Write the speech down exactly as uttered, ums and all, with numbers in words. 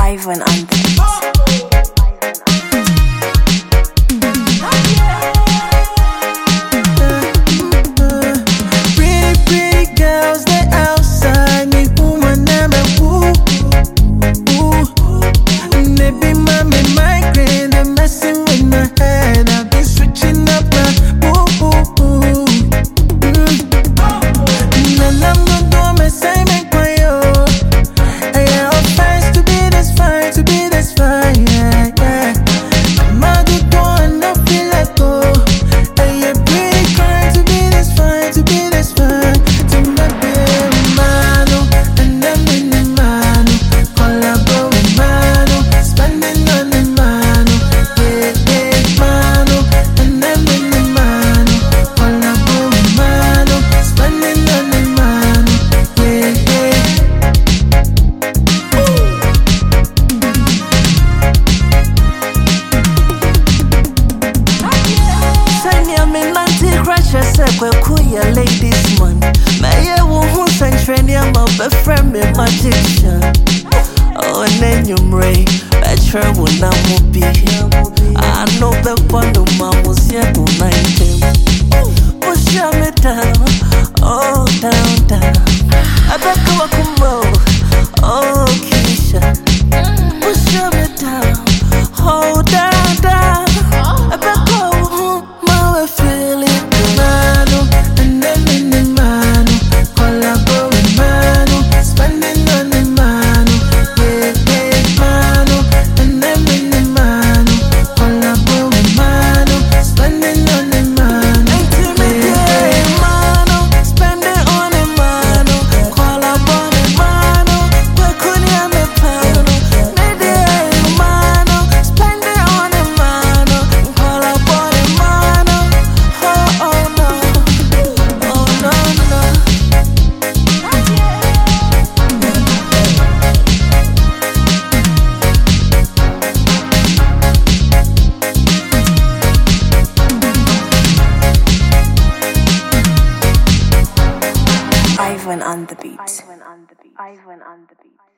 Ivan on the beat. Kwekuya ladies man, maye wuhu centreni ama befriend me magician. Oh nenyumre, betre wuna mubi. I know the bando mamusia unaitem. Push me down, oh down down. Abeka wakumbo, oh Keisha. Push me down, oh down down. Abeka wuhu mawe feeling. Ivan on the beat. Ivan on the beat. Ivan on the beat.